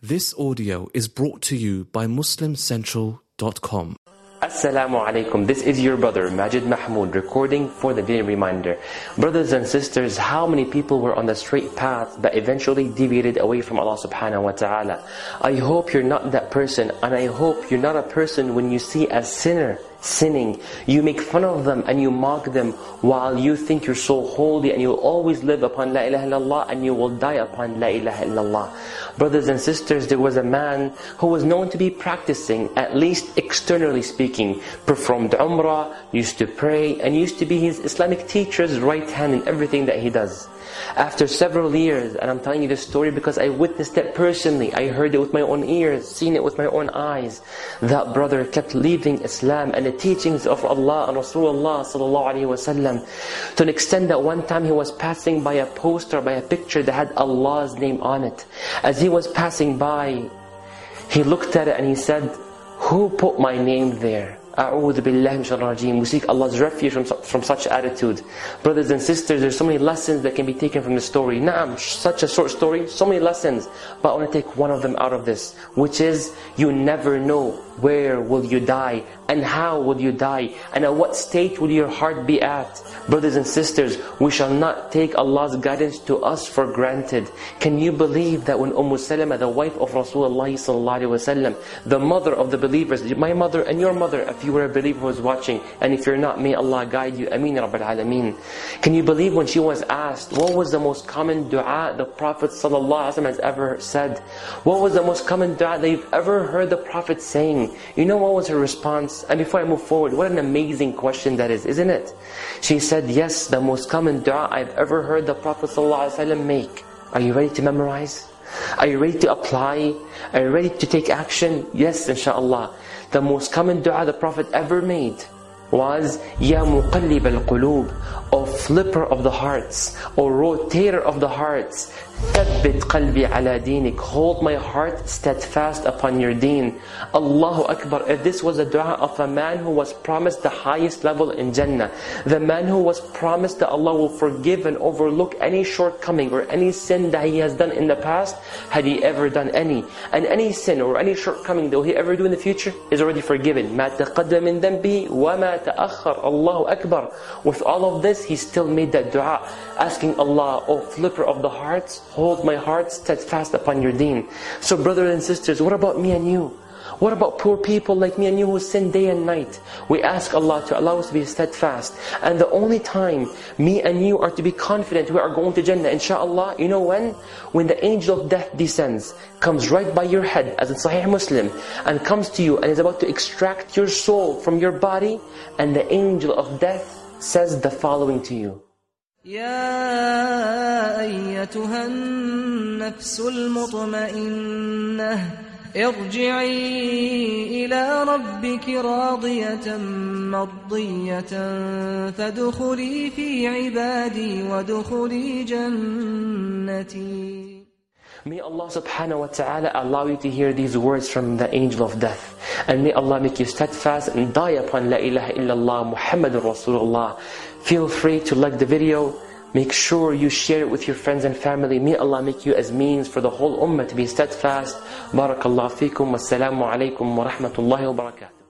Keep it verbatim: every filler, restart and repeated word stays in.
This audio is brought to you by Muslim Central dot com. Assalamu alaikum. This is your brother Majid Mahmood recording for the daily reminder. Brothers and sisters, how many people were on the straight path but eventually deviated away from Allah subhanahu wa ta'ala? I hope you're not that person, and I hope you're not a person when you see a sinner sinning, you make fun of them and you mock them while you think you're so holy and you'll always live upon La ilaha illallah and you will die upon La ilaha illallah. Brothers and sisters, there was a man who was known to be practicing, at least externally speaking, performed Umrah, used to pray, and used to be his Islamic teacher's right hand in everything that he does. After several years, and I'm telling you this story because I witnessed it personally, I heard it with my own ears, seen it with my own eyes, that brother kept leaving Islam and the teachings of Allah and Rasulullah sallallahu alaihi wasallam, to an extent that one time he was passing by a poster, by a picture that had Allah's name on it. As he was passing by, he looked at it and he said, "Who put my name there? A'udhu billahi minash shaitanir rajeem." We seek Allah's refuge from, from such attitude. Brothers and sisters, there's so many lessons that can be taken from the story. Naam, such a short story, so many lessons. But I want to take one of them out of this, which is, you never know where will you die, and how will you die, and at what state will your heart be at. Brothers and sisters, we shall not take Allah's guidance to us for granted. Can you believe that when Umm Salama, the wife of Rasulullah sallallahu alaihi wasallam, the mother of the believers, my mother and your mother, if you were a believer who was watching, and if you're not, may Allah guide you, Ameen Rabbil Alameen. Can you believe when she was asked, what was the most common dua the Prophet sallallahu alaihi wasallam has ever said? What was the most common dua that you've ever heard the Prophet saying? You know what was her response? And before I move forward, what an amazing question that is, isn't it? She said, yes, the most common dua I've ever heard the Prophet ﷺ make. Are you ready to memorize? Are you ready to apply? Are you ready to take action? Yes, inshaAllah. The most common dua the Prophet ever made was, Ya muqallib al-qulub, O flipper of the hearts, O rotator of the hearts, Thabbit qalbi ala dinik, hold my heart steadfast upon your deen. Allahu Akbar. If this was a dua of a man who was promised the highest level in Jannah, the man who was promised that Allah will forgive and overlook any shortcoming or any sin that he has done in the past, had he ever done any, and any sin or any shortcoming that will he ever do in the future is already forgiven. Ma taqaddam min dhanbihi wa ma ta'akhkhar. Allahu Akbar. With all of this, he still made that dua, asking Allah, O flipper of the hearts, hold my heart steadfast upon your deen. So brothers and sisters, what about me and you? What about poor people like me and you who sin day and night? We ask Allah to allow us to be steadfast. And the only time me and you are to be confident we are going to Jannah, inshaAllah, you know when? When the angel of death descends, comes right by your head, as in Sahih Muslim, and comes to you and is about to extract your soul from your body, and the angel of death says the following to you. يا أيتها النفس المطمئنة ارجعي إلى ربك راضية مرضية فادخلي في عبادي وادخلي جنتي. May Allah subhanahu wa ta'ala allow you to hear these words from the angel of death. And may Allah make you steadfast and die upon La ilaha illallah Muhammadur Rasulullah. Feel free to like the video. Make sure you share it with your friends and family. May Allah make you as means for the whole ummah to be steadfast. Barakallahu feekum. Wassalamu alaikum wa rahmatullahi wa barakatuh.